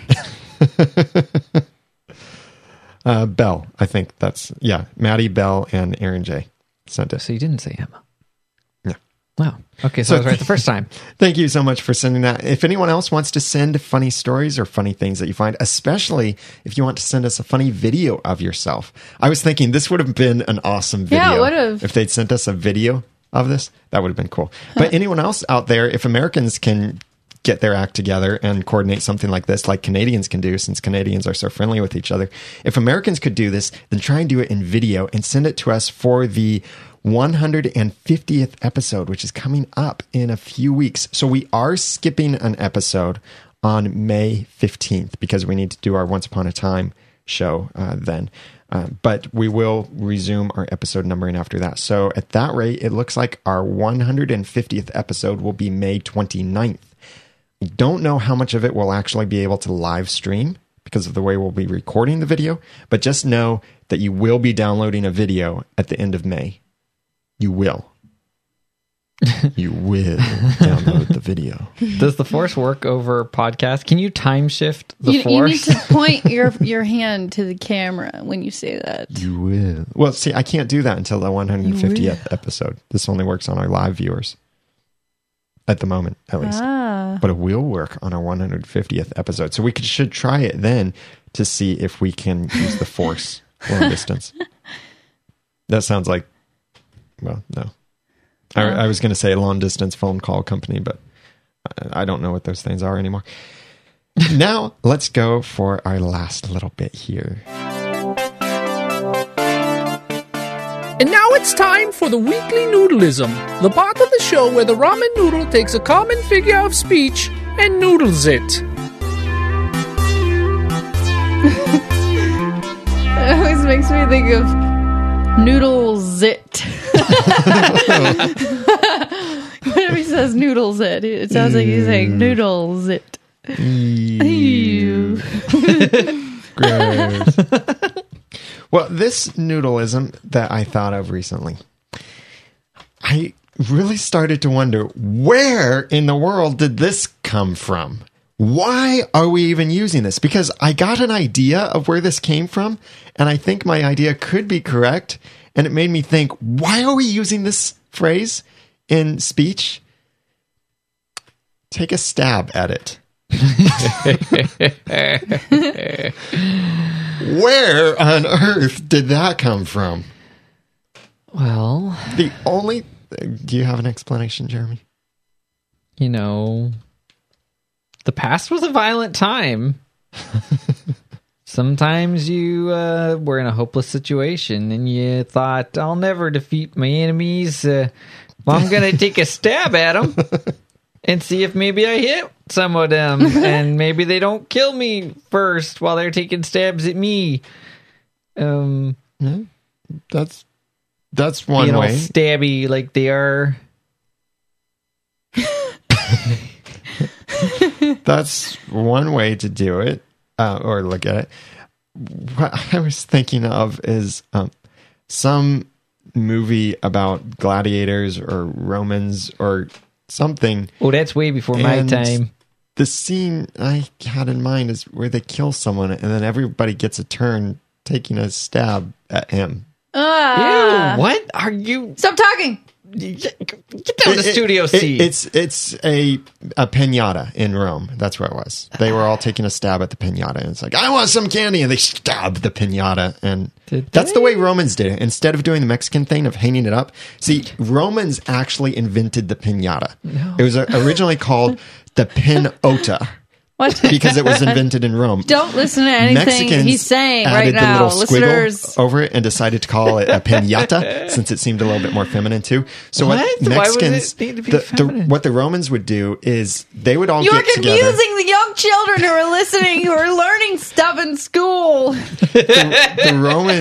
Bell, I think that's... Yeah, Maddie, Bell, and Aaron J. sent us. So you didn't say Emma. No. Wow. Okay, so I was right the first time. Thank you so much for sending that. If anyone else wants to send funny stories or funny things that you find, especially if you want to send us a funny video of yourself. I was thinking this would have been an awesome video. Yeah, it would have. If they'd sent us a video of this, that would have been cool. But anyone else out there, if Americans can get their act together and coordinate something like this, like Canadians can do, since Canadians are so friendly with each other. If Americans could do this, then try and do it in video and send it to us for the 150th episode, which is coming up in a few weeks. So we are skipping an episode on May 15th because we need to do our Once Upon a Time show then. But we will resume our episode numbering after that. So at that rate, it looks like our 150th episode will be May 29th. I don't know how much of it we'll actually be able to live stream because of the way we'll be recording the video, but just know that you will be downloading a video at the end of May. You will. You will download the video. Does the Force work over podcast? Can you time shift the Force? You need to point your hand to the camera when you say that. You will. Well, see, I can't do that until the 150th episode. This only works on our live viewers. At the moment, at least. But it will work on our 150th episode. So we should try it then to see if we can use the Force long distance. That sounds like, well, no. I was going to say a long distance phone call company, but I don't know what those things are anymore. Now, let's go for our last little bit here. And now it's time for the weekly noodleism, the part of the show where the ramen noodle takes a common figure of speech and noodles it. It always makes me think of noodles it. Whenever he says noodles it sounds like he's saying noodles it. Ew. Gross. Well, this noodleism that I thought of recently, I really started to wonder, where in the world did this come from? Why are we even using this? Because I got an idea of where this came from, and I think my idea could be correct, and it made me think, why are we using this phrase in speech? Take a stab at it. Where on earth did that come from? Well, do you have an explanation, Jeremy? You know, the past was a violent time. Sometimes you were in a hopeless situation and you thought, I'll never defeat my enemies. I'm going to take a stab at them and see if maybe I hit some of them and maybe they don't kill me first while they're taking stabs at me. That's one way. Stabby like they are. That's one way to do it, or look at it. What I was thinking of is some movie about gladiators or Romans or something. Oh, that's way before my time. The scene I had in mind is where they kill someone and then everybody gets a turn taking a stab at him. Ew, what are you? Stop talking. Get down to Studio C. It's a piñata in Rome. That's where it was. They were all taking a stab at the piñata, and it's like, I want some candy, and they stab the piñata, and that's the way Romans did it. Instead of doing the Mexican thing of hanging it up, see, Romans actually invented the piñata. No. It was originally called the pinota. What? Because it was invented in Rome. Don't listen to anything Mexicans he's saying added right now. the little Listeners, squiggle over it and decided to call it a piñata since it seemed a little bit more feminine too. So what Mexicans, what the Romans would do is they would all get together. You're confusing the young children who are listening, who are learning stuff in school. The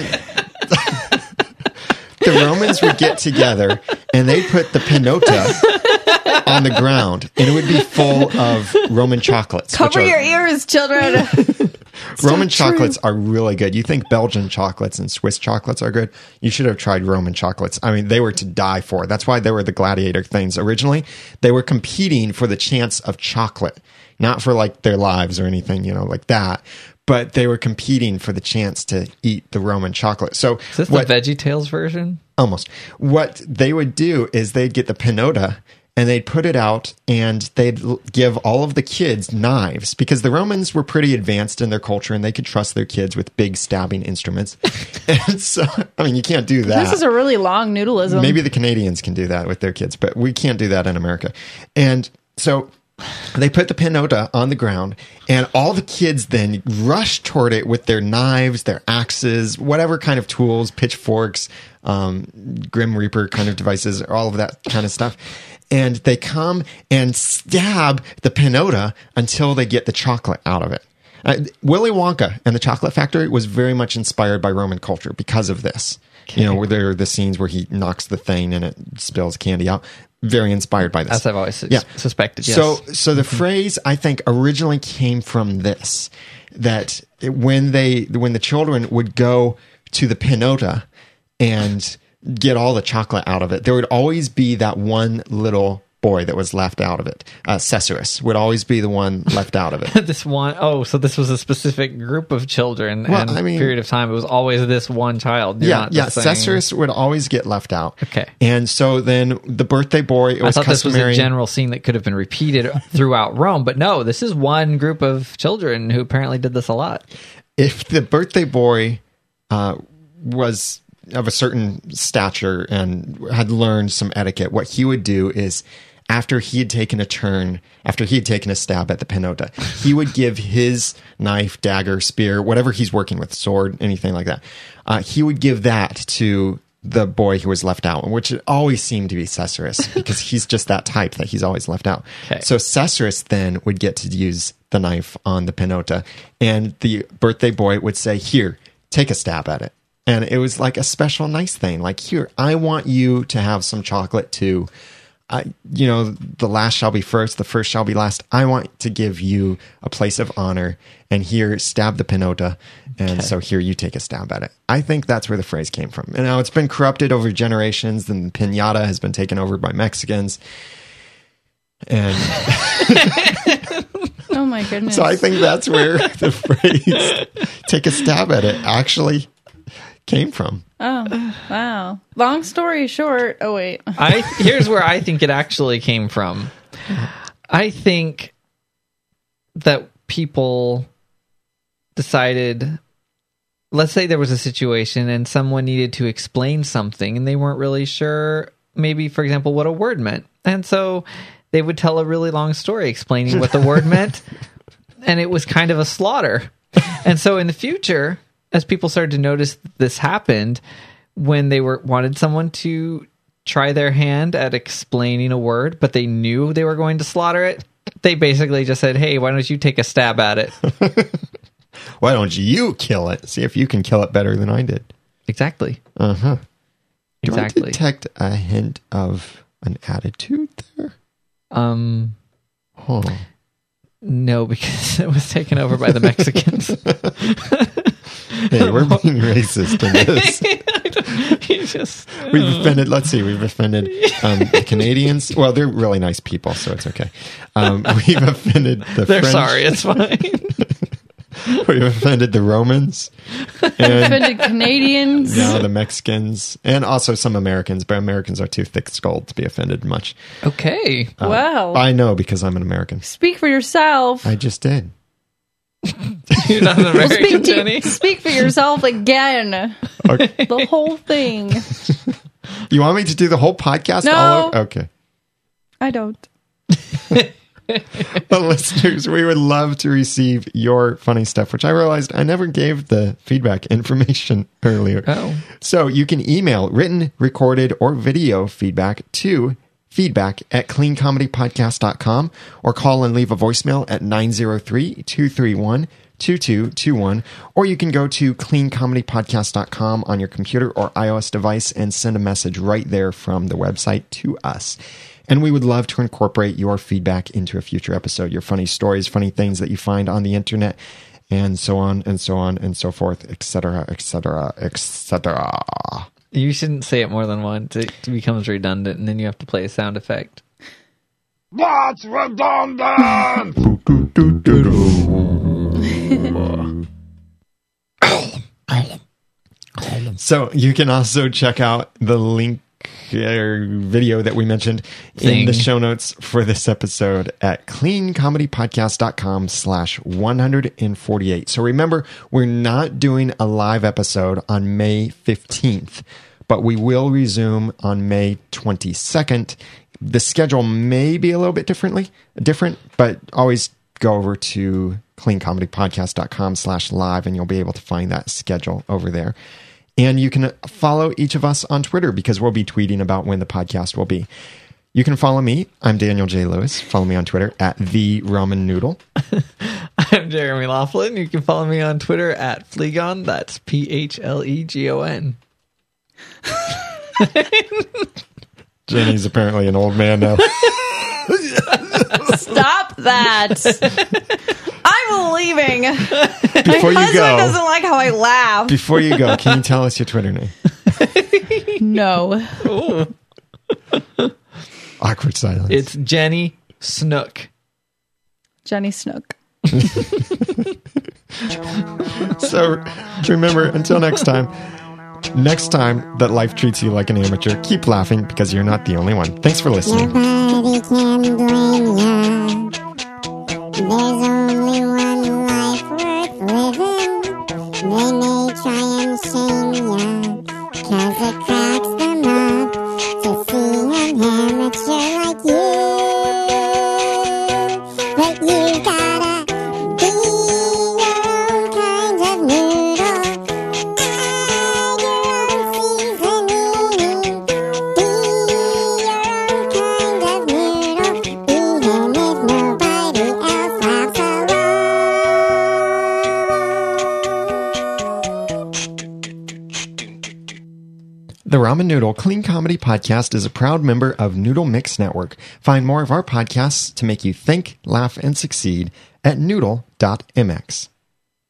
Romans would get together and they put the pinota on the ground, and it would be full of Roman chocolates. Cover your ears, children. Roman chocolates are really good. You think Belgian chocolates and Swiss chocolates are good? You should have tried Roman chocolates. I mean, they were to die for. That's why they were the gladiator things. Originally, they were competing for the chance of chocolate, not for like their lives or anything, like that. But they were competing for the chance to eat the Roman chocolate. So is this the VeggieTales version? Almost. What they would do is they'd get the pinota and they'd put it out and they'd give all of the kids knives because the Romans were pretty advanced in their culture and they could trust their kids with big stabbing instruments. And so, I mean, you can't do that. This is a really long noodleism. Maybe the Canadians can do that with their kids, but we can't do that in America. And so they put the pinota on the ground, and all the kids then rush toward it with their knives, their axes, whatever kind of tools, pitchforks, Grim Reaper kind of devices, all of that kind of stuff. And they come and stab the pinota until they get the chocolate out of it. Willy Wonka and the Chocolate Factory was very much inspired by Roman culture because of this. Okay. You know, where there are the scenes where he knocks the thing and it spills candy out. Very inspired by this. As I've always suspected, yes. So the phrase, I think, originally came from this, that when the children would go to the pinota and get all the chocolate out of it, there would always be that one little boy that was left out of it. Cesaris would always be the one left out of it. So this was a specific group of children period of time. It was always this one child. Cesaris would always get left out. Okay. And so then the birthday boy, it was I thought customary. This was a general scene that could have been repeated throughout Rome, but no, this is one group of children who apparently did this a lot. If the birthday boy was of a certain stature and had learned some etiquette, what he would do is, after he had taken a stab at the pinota, he would give his knife, dagger, spear, whatever he's working with, sword, anything like that. He would give that to the boy who was left out, which always seemed to be Cesaris, because he's just that type that he's always left out. Okay. So Cesaris then would get to use the knife on the pinota, and the birthday boy would say, "Here, take a stab at it." And it was like a special nice thing. Like, "Here, I want you to have some chocolate too. The last shall be first, the first shall be last. I want to give you a place of honor, and here, stab the pinota, and so here, you take a stab at it." I think that's where the phrase came from. And now it's been corrupted over generations, and pinata has been taken over by Mexicans. And oh my goodness. So I think that's where the phrase "take a stab at it" actually came from. Oh, wow. Long story short. Oh, wait. Here's where I think it actually came from. I think that people decided, let's say there was a situation and someone needed to explain something and they weren't really sure, maybe, for example, what a word meant. And so they would tell a really long story explaining what the word meant. And it was kind of a slaughter. And so in the future, as people started to notice this happened, when they wanted someone to try their hand at explaining a word, but they knew they were going to slaughter it, they basically just said, "Hey, why don't you take a stab at it?" Why don't you kill it? See if you can kill it better than I did. Exactly. Uh-huh. Exactly. Do I detect a hint of an attitude there? No, because it was taken over by the Mexicans. Hey, we're being racist in this. We've offended the Canadians. Well, they're really nice people, so it's okay. We've offended the They're French. Sorry, it's fine. We've offended the Romans. And offended Canadians. Now the Mexicans. And also some Americans, but Americans are too thick-skulled to be offended much. Okay. Wow. I know, because I'm an American. Speak for yourself. I just did. You're not an American, Jenny. Speak for yourself again. Okay. The whole thing. You want me to do the whole podcast? No. Okay. I don't. Well, listeners, we would love to receive your funny stuff, which I realized I never gave the feedback information earlier. Oh. So you can email written, recorded, or video feedback to feedback@cleancomedypodcast.com or call and leave a voicemail at 903-231-2221, or you can go to cleancomedypodcast.com on your computer or iOS device and send a message right there from the website to us. And we would love to incorporate your feedback into a future episode, your funny stories, funny things that you find on the internet, and so on and so on and so forth, etc., etc., etc. You shouldn't say it more than once. It becomes redundant, and then you have to play a sound effect. That's redundant! So you can also check out the link video that we mentioned in the show notes for this episode at cleancomedypodcast.com/148. So remember, we're not doing a live episode on May 15th, but we will resume on May 22nd, The schedule may be a little bit different, but always go over to cleancomedypodcast.com/live and you'll be able to find that schedule over there. And you can follow each of us on Twitter because we'll be tweeting about when the podcast will be. You can follow me. I'm Daniel J. Lewis. Follow me on Twitter at The Ramen Noodle. I'm Jeremy Laughlin. You can follow me on Twitter at Phlegon. That's PHLEGON. Jenny's apparently an old man now. Stop that. I'm leaving. Before My you go, husband doesn't like how I laugh. Before you go, can you tell us your Twitter name? No. Awkward silence. It's Jenny Snook. Jenny Snook. So remember, until next time that life treats you like an amateur, keep laughing because you're not the only one. Thanks for listening. Nobody can blame ya. There's only one life worth living. They may try and shame ya, 'cause it cracks them up to see an amateur like you. But you gotta be your own kind of noodle. Add your own seasoning. Be your own kind of noodle, even if nobody else laughs along. The Ramen Noodle Clean Comedy Podcast is a proud member of Noodle Mix Network. Find more of our podcasts to make you think, laugh, and succeed at noodle.mx.